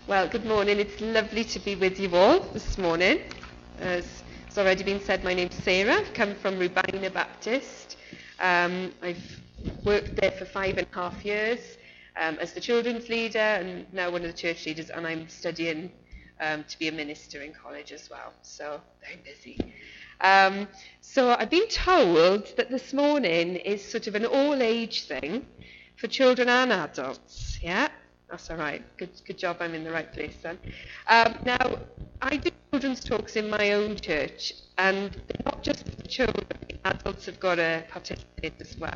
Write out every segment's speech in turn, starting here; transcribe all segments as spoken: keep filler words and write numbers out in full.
Well, good morning. It's lovely to be with you all this morning. As has already been said, my name's Sarah. I've come from Rubina Baptist. Um, I've worked there for five and a half years um, as the children's leader and now one of the church leaders, and I'm studying um, to be a minister in college as well. So, very busy. Um, so I've been told that this morning is sort of an all-age thing for children and adults, yeah? That's all right. Good, good job. I'm in the right place then. Um, now, I do children's talks in my own church, and they're not just for children. Adults have got to participate as well.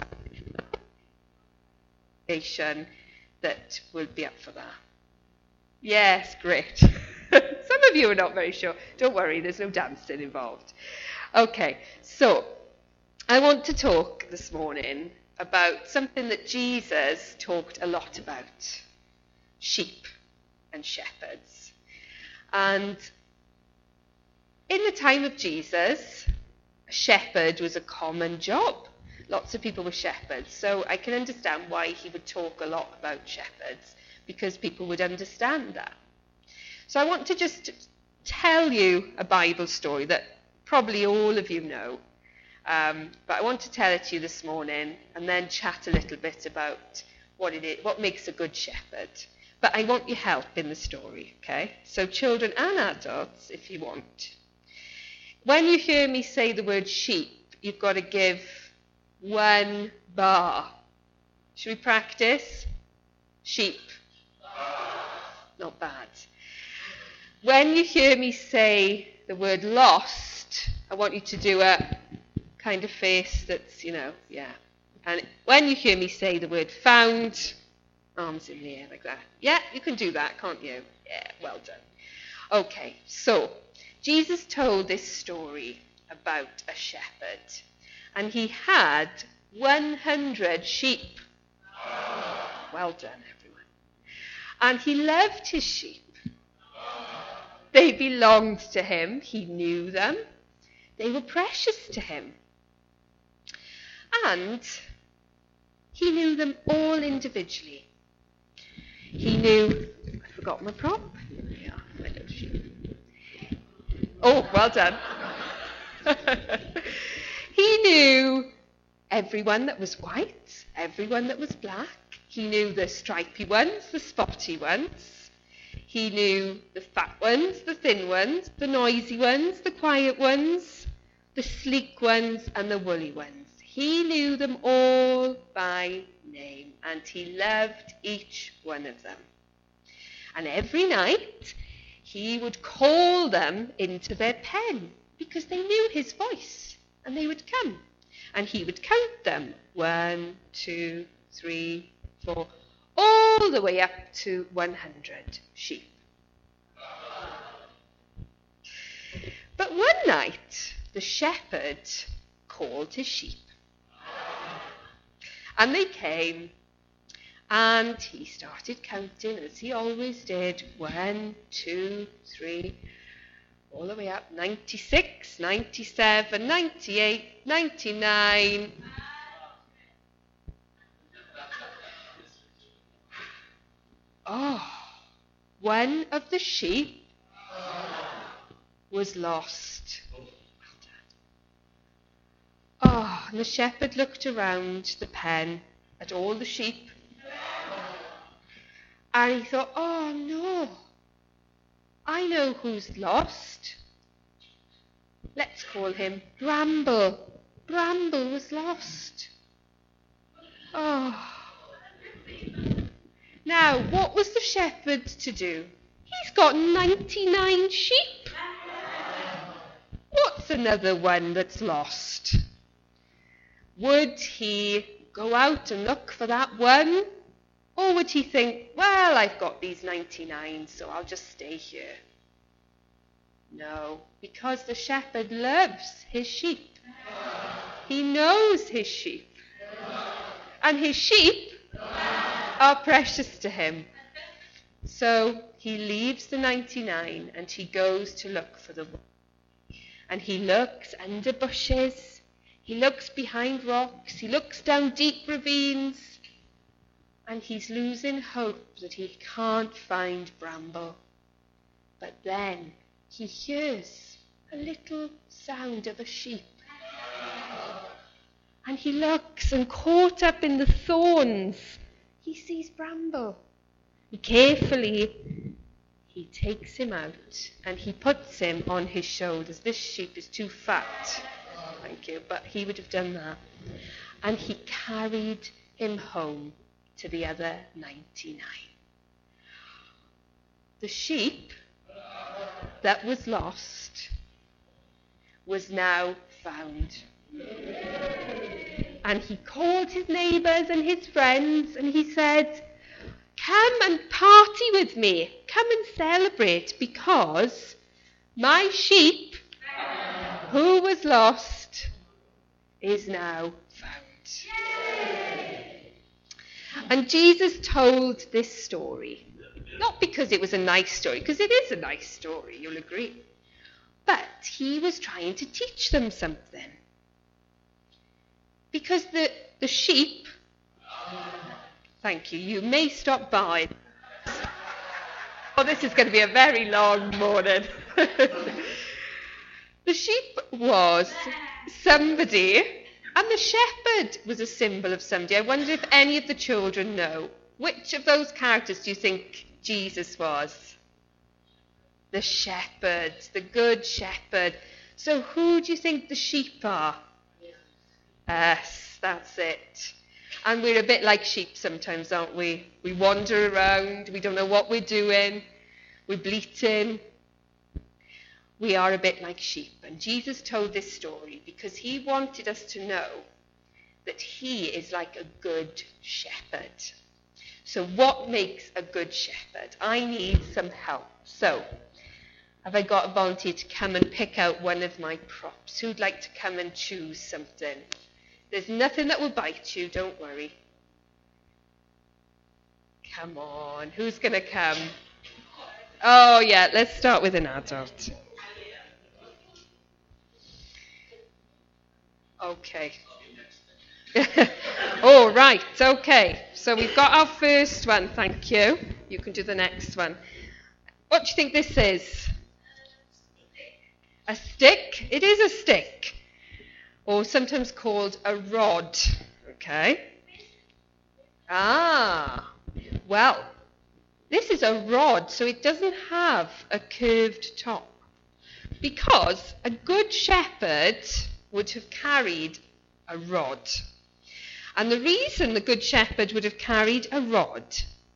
That will be up for that. Yes, great. Some of you are not very sure. Don't worry. There's no dancing involved. Okay. So, I want to talk this morning about something that Jesus talked a lot about. Sheep and shepherds. And in the time of Jesus, a shepherd was a common job. Lots of people were shepherds. So I can understand why he would talk a lot about shepherds, because people would understand that. So I want to just tell you a Bible story that probably all of you know. Um, but I want to tell it to you this morning and then chat a little bit about what it is, what makes a good shepherd. But I want your help in the story, okay? So children and adults, if you want. When you hear me say the word sheep, you've got to give one bar. Should we practice? Sheep. Not bad. When you hear me say the word lost, I want you to do a kind of face that's, you know, yeah. And when you hear me say the word found, arms in the air like that. Yeah, you can do that, can't you? Yeah, well done. Okay, so Jesus told this story about a shepherd, and he had one hundred sheep. Well done, everyone. And he loved his sheep. They belonged to him. He knew them. They were precious to him. And he knew them all individually. He knew, I forgot my prop. Yeah, my little sheep. Oh, well done. He knew everyone that was white, everyone that was black. He knew the stripy ones, the spotty ones. He knew the fat ones, the thin ones, the noisy ones, the quiet ones, the sleek ones, and the woolly ones. He knew them all by name, and he loved each one of them. And every night, he would call them into their pen, because they knew his voice, and they would come. And he would count them, one, two, three, four, all the way up to one hundred sheep. But one night, the shepherd called his sheep. And they came, and he started counting, as he always did. One, two, three, all the way up. ninety-six, ninety-seven, ninety-eight, ninety-nine. Oh, one of the sheep was lost. Oh, and the shepherd looked around the pen at all the sheep. And he thought, oh no, I know who's lost. Let's call him Bramble. Bramble was lost. Oh. Now, what was the shepherd to do? He's got ninety-nine sheep. What's another one that's lost? Would he go out and look for that one? Or would he think, well, I've got these ninety-nine, so I'll just stay here? No, because the shepherd loves his sheep. He knows his sheep. And his sheep are precious to him. So he leaves the ninety-nine and he goes to look for the one. And he looks under bushes. He looks behind rocks. He looks down deep ravines. and he's losing hope that he can't find Bramble. But then he hears a little sound of a sheep. And he looks, and caught up in the thorns, he sees Bramble. And carefully, he takes him out, and he puts him on his shoulders. This sheep is too fat, thank you, but he would have done that. And he carried him home to the other ninety-nine. The sheep that was lost was now found. And he called his neighbours and his friends, and he said, "Come and party with me. Come and celebrate, because my sheep, who was lost, is now found." And Jesus told this story, not because it was a nice story, because it is a nice story, you'll agree, but he was trying to teach them something. Because the, the sheep, thank you, you may stop by. Oh, this is going to be a very long morning. The sheep was somebody, and the shepherd was a symbol of somebody. I wonder if any of the children know. Which of those characters do you think Jesus was? The shepherd, the good shepherd. So who do you think the sheep are? Yes, that's it. And we're a bit like sheep sometimes, aren't we? We wander around, we don't know what we're doing, we're bleating. We are a bit like sheep. And Jesus told this story because he wanted us to know that he is like a good shepherd. So what makes a good shepherd? I need some help. So, have I got a volunteer to come and pick out one of my props? Who'd like to come and choose something? There's nothing that will bite you, don't worry. Come on, who's going to come? Oh yeah, let's start with an adult. Okay. Oh, right, okay. So we've got our first one, thank you. You can do the next one. What do you think this is? A stick? It is a stick. Or sometimes called a rod. Okay. Ah, well, this is a rod, so it doesn't have a curved top. Because a good shepherd would have carried a rod. And the reason the good shepherd would have carried a rod,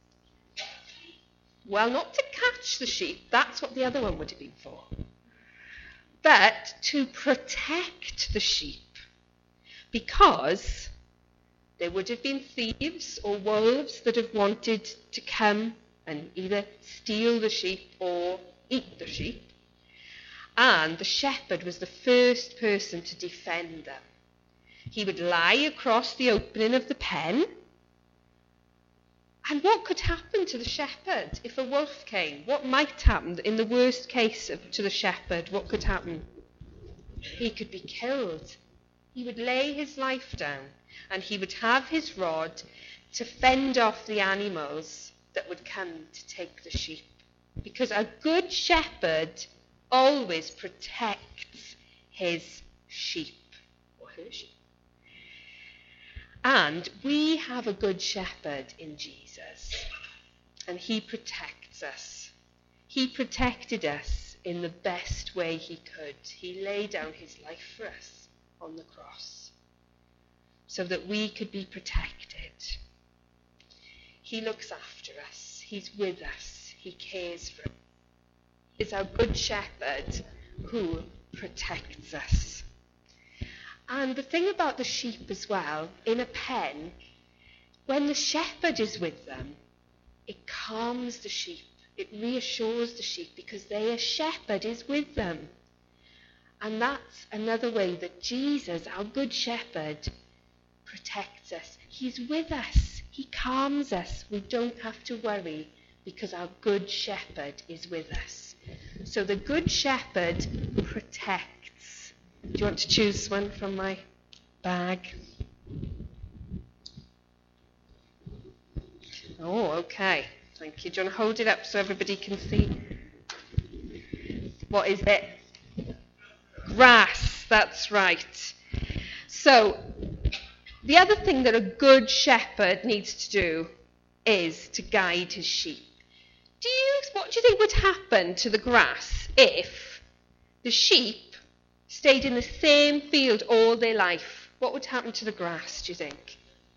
well, not to catch the sheep, that's what the other one would have been for, but to protect the sheep, because there would have been thieves or wolves that have wanted to come and either steal the sheep or eat the sheep, and the shepherd was the first person to defend them. He would lie across the opening of the pen, and what could happen to the shepherd if a wolf came? What might happen in the worst case of, to the shepherd? What could happen? He could be killed. He would lay his life down, and he would have his rod to fend off the animals that would come to take the sheep. Because a good shepherd always protects his sheep or her sheep. And we have a good shepherd in Jesus, and he protects us. He protected us in the best way he could. He laid down his life for us on the cross so that we could be protected. He looks after us. He's with us. He cares for us. He is our good shepherd who protects us. And the thing about the sheep as well, in a pen, when the shepherd is with them, it calms the sheep. It reassures the sheep because their shepherd is with them. And that's another way that Jesus, our good shepherd, protects us. He's with us. He calms us. We don't have to worry because our good shepherd is with us. So the good shepherd protects. Do you want to choose one from my bag? Oh, okay. Thank you. Do you want to hold it up so everybody can see? What is it? Grass. That's right. So, the other thing that a good shepherd needs to do is to guide his sheep. Do you, what do you think would happen to the grass if the sheep stayed in the same field all their life? What would happen to the grass, do you think?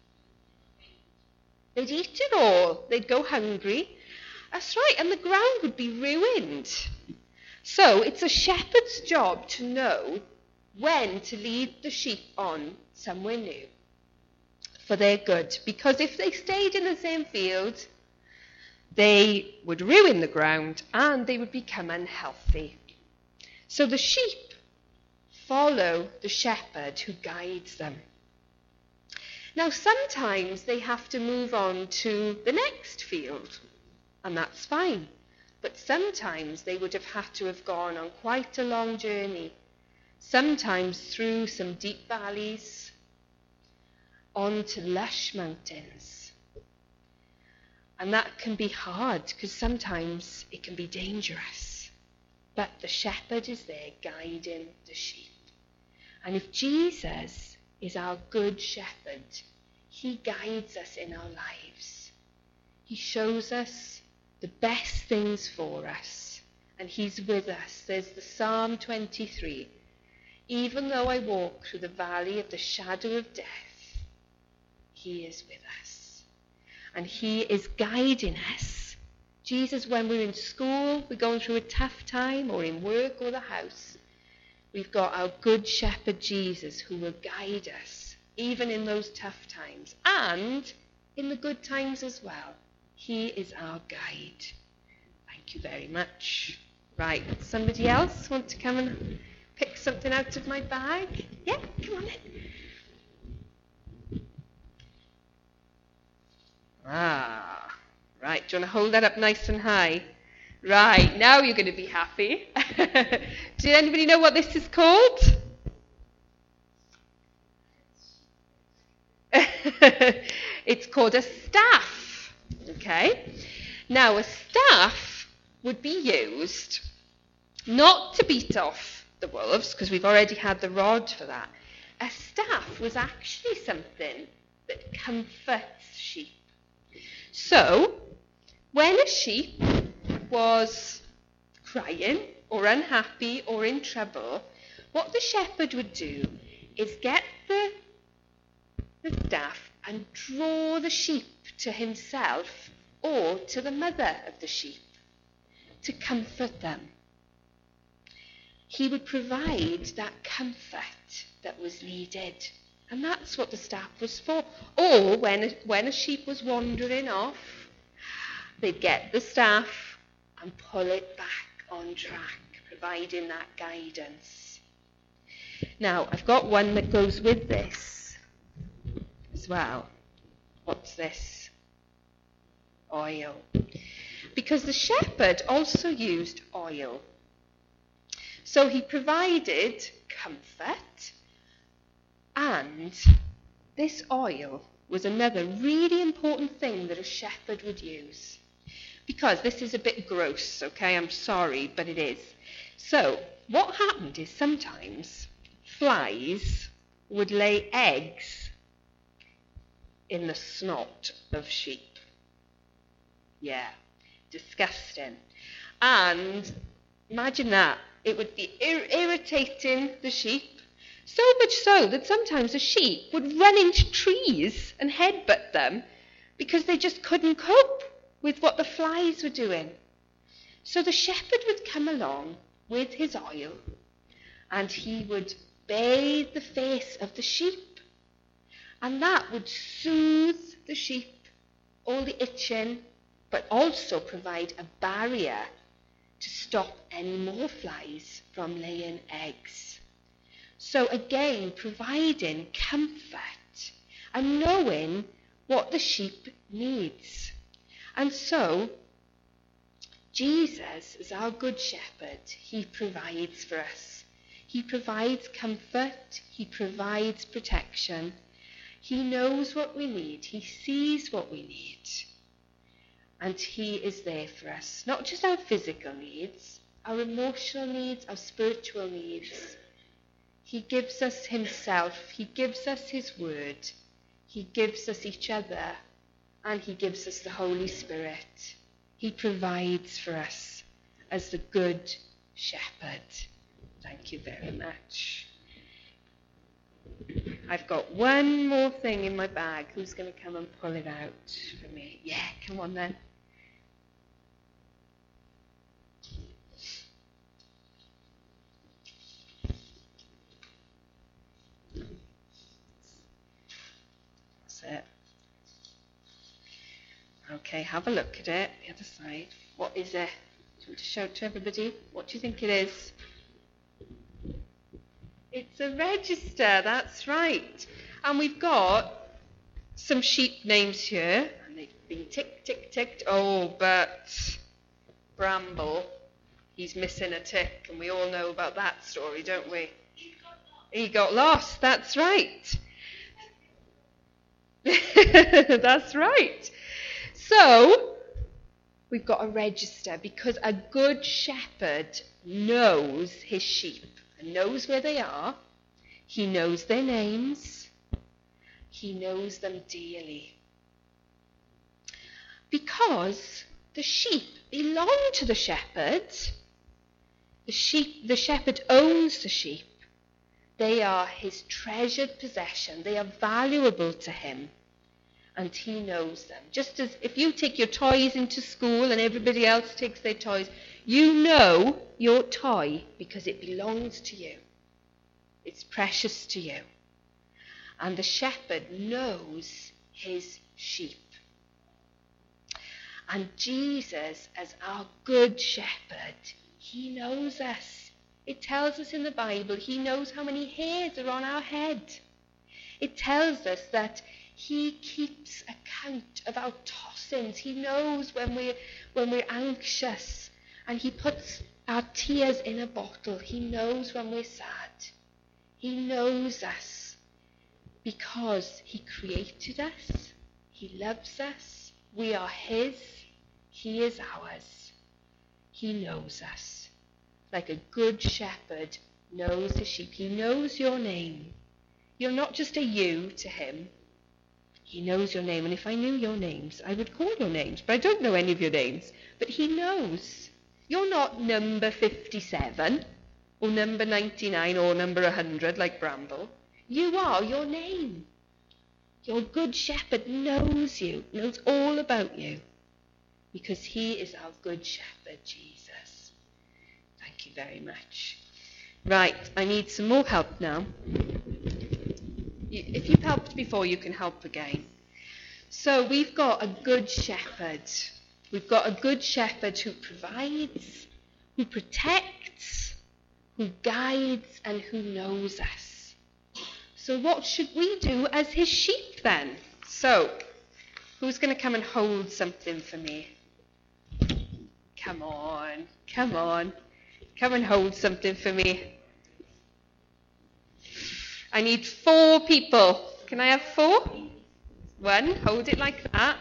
They'd eat it all. They'd go hungry. That's right, and the ground would be ruined. So it's a shepherd's job to know when to lead the sheep on somewhere new for their good. Because if they stayed in the same field, they would ruin the ground and they would become unhealthy. So the sheep follow the shepherd who guides them. Now sometimes they have to move on to the next field, and that's fine. But sometimes they would have had to have gone on quite a long journey, sometimes through some deep valleys, onto lush mountains. And that can be hard because sometimes it can be dangerous. But the shepherd is there guiding the sheep. And if Jesus is our good shepherd, he guides us in our lives. He shows us the best things for us, and he's with us. There's the Psalm twenty-three. Even though I walk through the valley of the shadow of death, he is with us. And he is guiding us. Jesus, when we're in school, we're going through a tough time, or in work or the house, we've got our good shepherd Jesus who will guide us, even in those tough times, and in the good times as well. He is our guide. Thank you very much. Right, somebody else want to come and pick something out of my bag? Yeah, come on in. Ah, right, do you want to hold that up nice and high? Right, now you're going to be happy. Does anybody know what this is called? It's called a staff. Okay? Now, a staff would be used not to beat off the wolves, because we've already had the rod for that. A staff was actually something that comforts sheep. So, when a sheep was crying or unhappy or in trouble, what the shepherd would do is get the, the staff and draw the sheep to himself or to the mother of the sheep to comfort them. He would provide that comfort that was needed. And that's what the staff was for. Or when a, when a sheep was wandering off, they'd get the staff and pull it back on track, providing that guidance. Now, I've got one that goes with this as well. What's this? Oil. Because the shepherd also used oil. So he provided comfort, and this oil was another really important thing that a shepherd would use. Because this is a bit gross, okay, I'm sorry, but it is. So, what happened is sometimes flies would lay eggs in the snot of sheep. Yeah, disgusting. And imagine that. It would be ir- irritating the sheep, so much so that sometimes the sheep would run into trees and headbutt them because they just couldn't cope with what the flies were doing. So the shepherd would come along with his oil and he would bathe the face of the sheep, and that would soothe the sheep, all the itching, but also provide a barrier to stop any more flies from laying eggs. So again, providing comfort and knowing what the sheep needs. And so, Jesus, as our good shepherd, he provides for us. He provides comfort, he provides protection. He knows what we need, he sees what we need. And he is there for us. Not just our physical needs, our emotional needs, our spiritual needs. He gives us himself. He gives us his word. He gives us each other. And he gives us the Holy Spirit. He provides for us as the good shepherd. Thank you very much. I've got one more thing in my bag. Who's going to come and pull it out for me? Yeah, come on then. That's it. Okay, have a look at it. The other side. What is it? Do you want to shout to everybody? What do you think it is? It's a register, that's right. And we've got some sheep names here. And they've been tick, tick, ticked. Oh, but Bramble, he's missing a tick. And we all know about that story, don't we? He got lost. He got lost, that's right. That's right. So, we've got a register because a good shepherd knows his sheep and knows where they are. He knows their names. He knows them dearly. Because the sheep belong to the shepherd. The sheep, the shepherd owns the sheep. They are his treasured possession. They are valuable to him. And he knows them. Just as if you take your toys into school and everybody else takes their toys, you know your toy because it belongs to you. It's precious to you. And the shepherd knows his sheep. And Jesus, as our good shepherd, he knows us. It tells us in the Bible, he knows how many hairs are on our head. It tells us that he keeps account of our tossings. He knows when we're, when we're anxious. And he puts our tears in a bottle. He knows when we're sad. He knows us because he created us. He loves us. We are his. He is ours. He knows us. Like a good shepherd knows the sheep. He knows your name. You're not just a you to him. He knows your name, and if I knew your names, I would call your names, but I don't know any of your names. But he knows. You're not number fifty-seven, or number ninety-nine, or number one hundred, like Bramble. You are your name. Your good shepherd knows you, knows all about you, because he is our good shepherd, Jesus. Thank you very much. Right, I need some more help now. If you've helped before, you can help again. So we've got a good shepherd. We've got a good shepherd who provides, who protects, who guides, and who knows us. So what should we do as his sheep then? So, who's going to come and hold something for me? Come on, come on. Come and hold something for me. I need four people. Can I have four? One, hold it like that.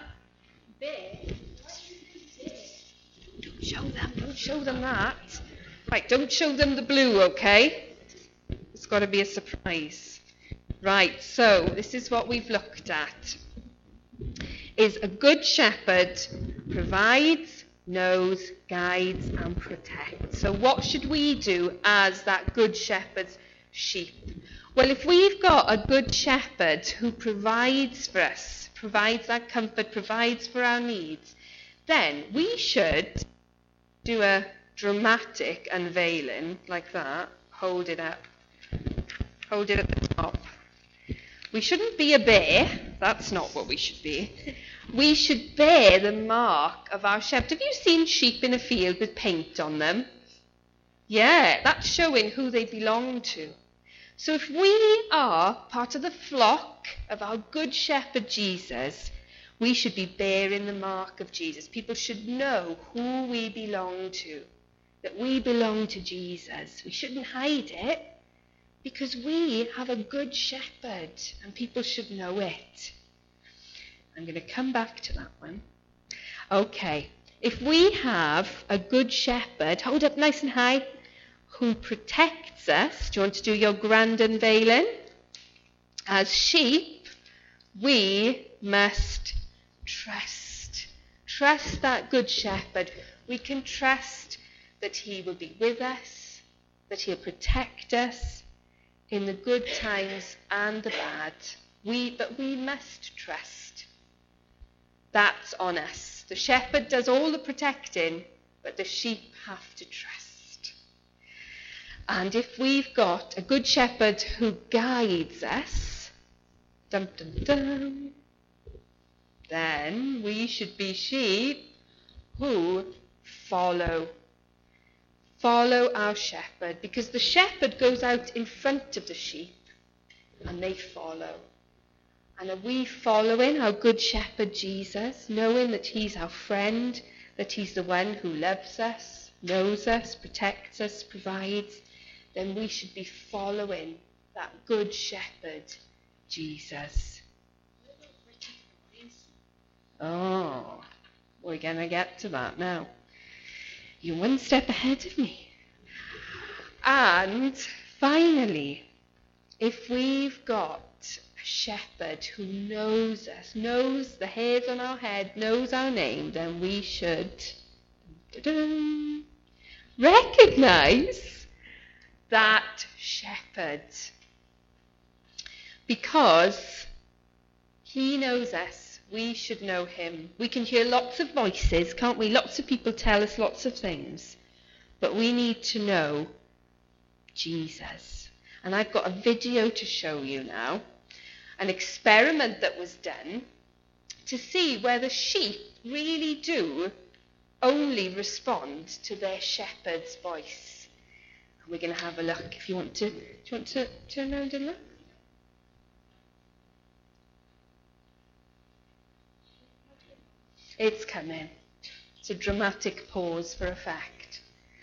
Don't show them, don't show them that. Right, don't show them the blue, okay? It's got to be a surprise. Right, so this is what we've looked at. Is a good shepherd provides, knows, guides, and protects. So what should we do as that good shepherd's sheep? Well, if we've got a good shepherd who provides for us, provides that comfort, provides for our needs, then we should do a dramatic unveiling like that. Hold it up. Hold it at the top. We shouldn't be a bear. That's not what we should be. We should bear the mark of our shepherd. Have you seen sheep in a field with paint on them? Yeah, that's showing who they belong to. So if we are part of the flock of our good shepherd Jesus, we should be bearing the mark of Jesus. People should know who we belong to, that we belong to Jesus. We shouldn't hide it because we have a good shepherd and people should know it. I'm going to come back to that one. Okay. If we have a good shepherd, hold up nice and high, who protects us, do you want to do your grand unveiling? As sheep, we must trust. Trust that good shepherd. We can trust that he will be with us, that he'll protect us in the good times and the bad. We, but we must trust. That's on us. The shepherd does all the protecting, but the sheep have to trust. And if we've got a good shepherd who guides us, dum dum dum, then we should be sheep who follow. Follow our shepherd, because the shepherd goes out in front of the sheep and they follow. And are we following our good shepherd Jesus, knowing that he's our friend, that he's the one who loves us, knows us, protects us, provides? Then we should be following that good shepherd Jesus. Oh, we're going to get to that now. You're one step ahead of me. And finally, if we've got a shepherd who knows us, knows the hairs on our head, knows our name, then we should recognize that shepherd. Because he knows us, we should know him. We can hear lots of voices, can't we? Lots of people tell us lots of things. But we need to know Jesus. And I've got a video to show you now. An experiment that was done to see whether sheep really do only respond to their shepherd's voice. And we're going to have a look. If you want to, do you want to turn around and look? It's coming. It's a dramatic pause for effect.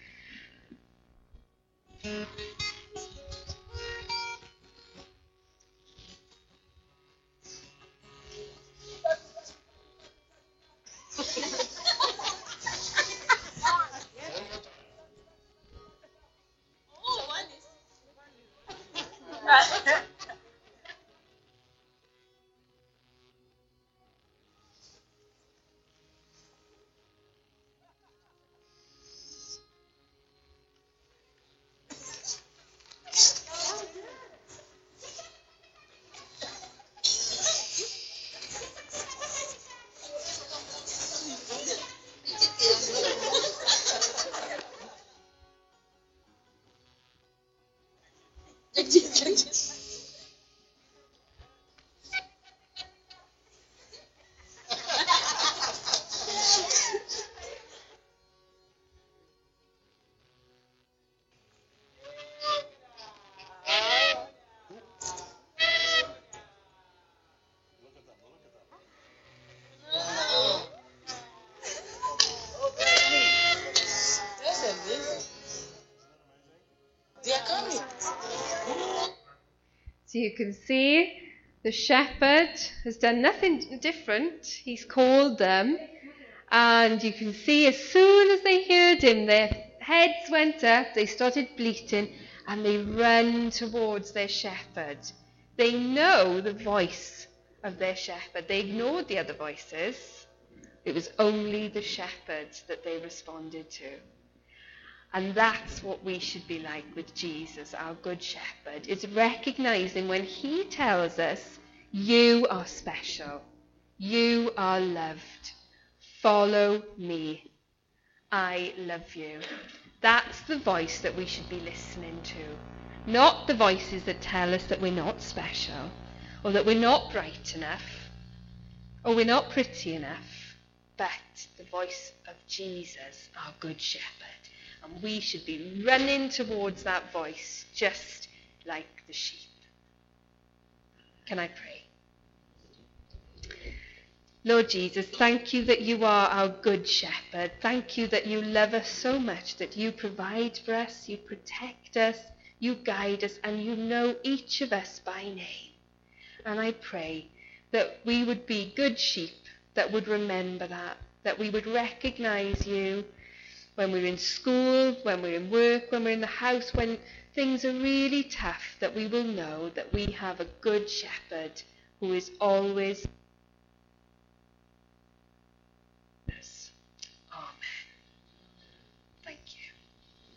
So you can see the shepherd has done nothing different. He's called them. And you can see as soon as they heard him, their heads went up, they started bleating, and they run towards their shepherd. They know the voice of their shepherd. They ignored the other voices. It was only the shepherd that they responded to. And that's what we should be like with Jesus, our good shepherd. It's recognizing when he tells us, you are special. You are loved. Follow me. I love you. That's the voice that we should be listening to. Not the voices that tell us that we're not special, or that we're not bright enough, or we're not pretty enough, but the voice of Jesus, our good shepherd. And we should be running towards that voice just like the sheep. Can I pray? Lord Jesus, thank you that you are our good shepherd. Thank you that you love us so much, that you provide for us, you protect us, you guide us, and you know each of us by name. And I pray that we would be good sheep that would remember that, that we would recognise you when we're in school, when we're in work, when we're in the house, when things are really tough, that we will know that we have a good shepherd who is always